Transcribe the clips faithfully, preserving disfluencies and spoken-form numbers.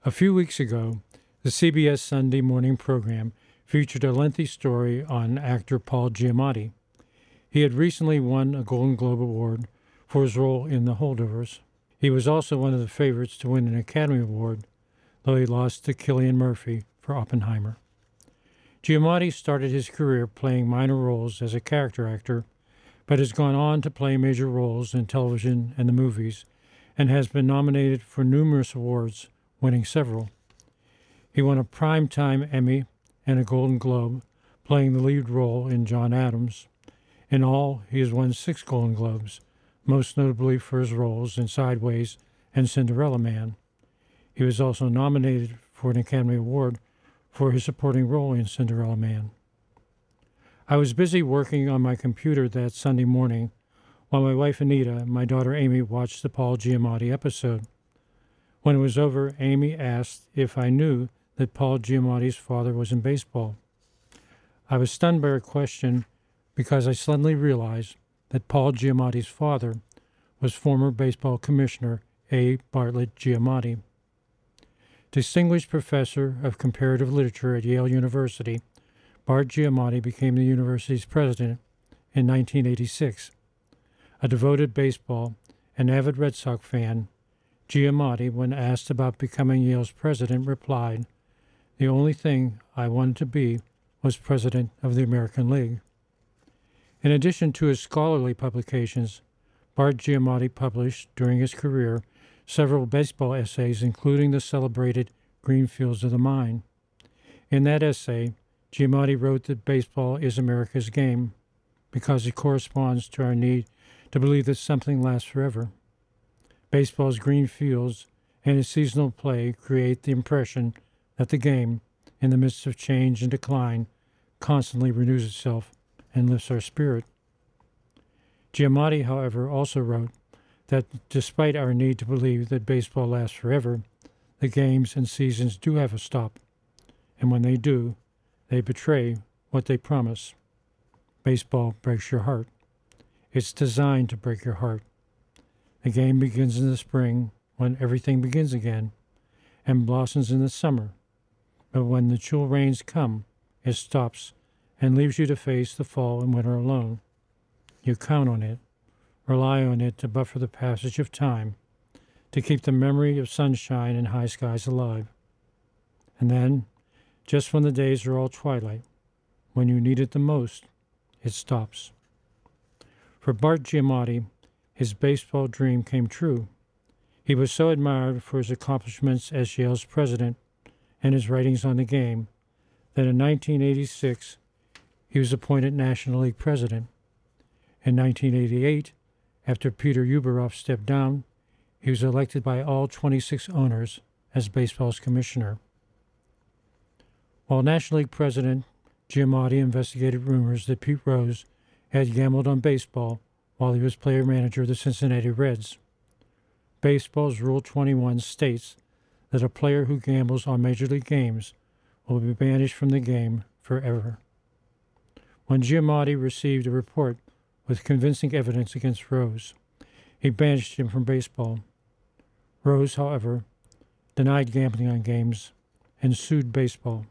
A few weeks ago, the C B S Sunday morning program featured a lengthy story on actor Paul Giamatti. He had recently won a Golden Globe Award for his role in The Holdovers. He was also one of the favorites to win an Academy Award, though he lost to Cillian Murphy for Oppenheimer. Giamatti started his career playing minor roles as a character actor, but has gone on to play major roles in television and the movies, and has been nominated for numerous awards, winning several. He won a Primetime Emmy and a Golden Globe, playing the lead role in John Adams. In all, he has won six Golden Globes, most notably for his roles in Sideways and Cinderella Man. He was also nominated for an Academy Award for his supporting role in Cinderella Man. I was busy working on my computer that Sunday morning while my wife Anita and my daughter Amy watched the Paul Giamatti episode. When it was over, Amy asked if I knew that Paul Giamatti's father was in baseball. I was stunned by her question because I suddenly realized that Paul Giamatti's father was former baseball commissioner A. Bartlett Giamatti. Distinguished professor of comparative literature at Yale University, Bart Giamatti became the university's president in nineteen eighty-six. A devoted baseball and avid Red Sox fan, Giamatti, when asked about becoming Yale's president, replied, "The only thing I wanted to be was president of the American League." In addition to his scholarly publications, Bart Giamatti published, during his career, several baseball essays, including the celebrated Green Fields of the Mind. In that essay, Giamatti wrote that baseball is America's game because it corresponds to our need to believe that something lasts forever. Baseball's green fields and its seasonal play create the impression that the game, in the midst of change and decline, constantly renews itself and lifts our spirit. Giamatti, however, also wrote that despite our need to believe that baseball lasts forever, the games and seasons do have a stop, and when they do, they betray what they promise. Baseball breaks your heart. It's designed to break your heart. The game begins in the spring, when everything begins again, and blossoms in the summer. But when the chill rains come, it stops and leaves you to face the fall and winter alone. You count on it, rely on it to buffer the passage of time, to keep the memory of sunshine and high skies alive. And then, just when the days are all twilight, when you need it the most, it stops. For Bart Giamatti, his baseball dream came true. He was so admired for his accomplishments as Yale's president and his writings on the game that in nineteen eighty-six he was appointed National League president. In nineteen eighty-eight, after Peter Ueberroth stepped down, he was elected by all twenty-six owners as baseball's commissioner. While National League president, Giamatti investigated rumors that Pete Rose had gambled on baseball while he was player-manager of the Cincinnati Reds. Baseball's Rule twenty-one states that a player who gambles on Major League games will be banished from the game forever. When Giamatti received a report with convincing evidence against Rose, he banished him from baseball. Rose, however, denied gambling on games and sued baseball.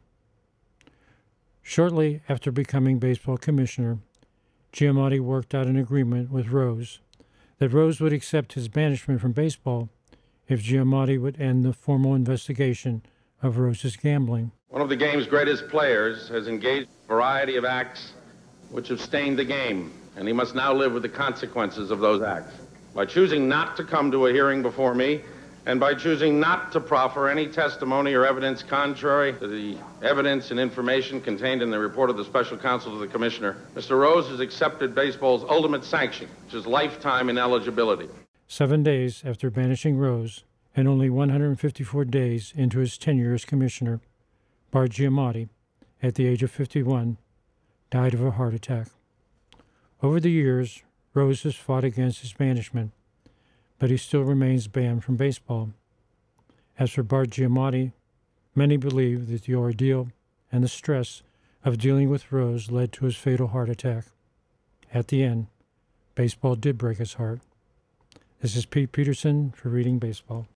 Shortly after becoming baseball commissioner, Giamatti worked out an agreement with Rose that Rose would accept his banishment from baseball if Giamatti would end the formal investigation of Rose's gambling. One of the game's greatest players has engaged in a variety of acts which have stained the game, and he must now live with the consequences of those acts. By choosing not to come to a hearing before me, and by choosing not to proffer any testimony or evidence contrary to the evidence and information contained in the report of the special counsel to the commissioner, Mister Rose has accepted baseball's ultimate sanction, which is lifetime ineligibility. Seven days after banishing Rose, and only one hundred fifty-four days into his tenure as commissioner, Bart Giamatti, at the age of fifty-one, died of a heart attack. Over the years, Rose has fought against his banishment, but he still remains banned from baseball. As for Bart Giamatti, many believe that the ordeal and the stress of dealing with Rose led to his fatal heart attack. At the end, baseball did break his heart. This is Pete Peterson for Reading Baseball.